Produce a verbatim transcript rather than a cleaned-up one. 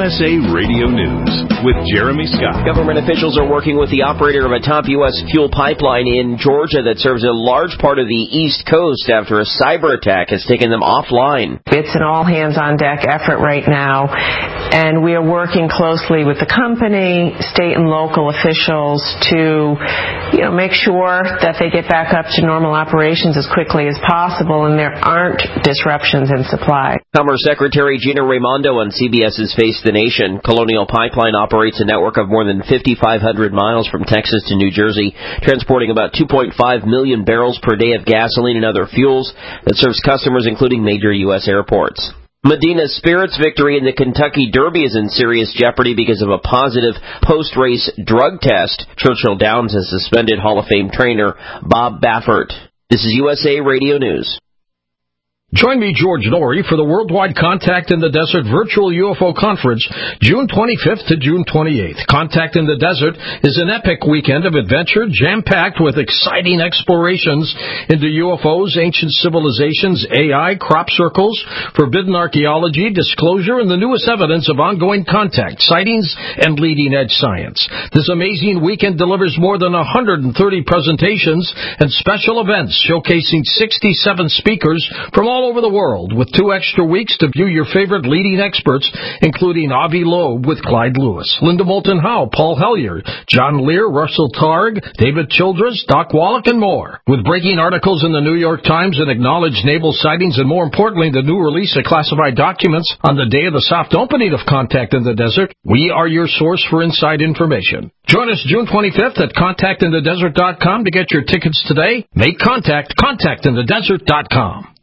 S A Radio News with Jeremy Scott. Government officials are working with the operator of a top U S fuel pipeline in Georgia that serves a large part of the East Coast after a cyber attack has taken them offline. It's an all-hands-on-deck effort right now, and we are working closely with the company, state and local officials to, you know, make sure that they get back up to normal operations as quickly as possible and there aren't disruptions in supply. Commerce Secretary Gina Raimondo on CBS's Face the Nation. Colonial Pipeline operates a network of more than fifty-five hundred miles from Texas to New Jersey, transporting about two point five million barrels per day of gasoline and other fuels that serves customers including major U S airports. Medina Spirit's victory in the Kentucky Derby is in serious jeopardy because of a positive post-race drug test. Churchill Downs has suspended Hall of Fame trainer Bob Baffert. This is U S A Radio News. Join me, George Norrie, for the Worldwide Contact in the Desert Virtual U F O Conference, June twenty-fifth to June twenty-eighth. Contact in the Desert is an epic weekend of adventure, jam-packed with exciting explorations into U F Os, ancient civilizations, A I, crop circles, forbidden archaeology, disclosure, and the newest evidence of ongoing contact, sightings, and leading-edge science. This amazing weekend delivers more than one hundred thirty presentations and special events showcasing sixty-seven speakers from all over the world, with two extra weeks to view your favorite leading experts, including Avi Loeb with Clyde Lewis, Linda Moulton Howe, Paul Hellyer, John Lear, Russell Targ, David Childress, Doc Wallach, and more. With breaking articles in the New York Times and acknowledged naval sightings, and more importantly, the new release of classified documents on the day of the soft opening of Contact in the Desert, we are your source for inside information. Join us June twenty-fifth at contact in the desert dot com to get your tickets today. Make contact, contact in the desert dot com.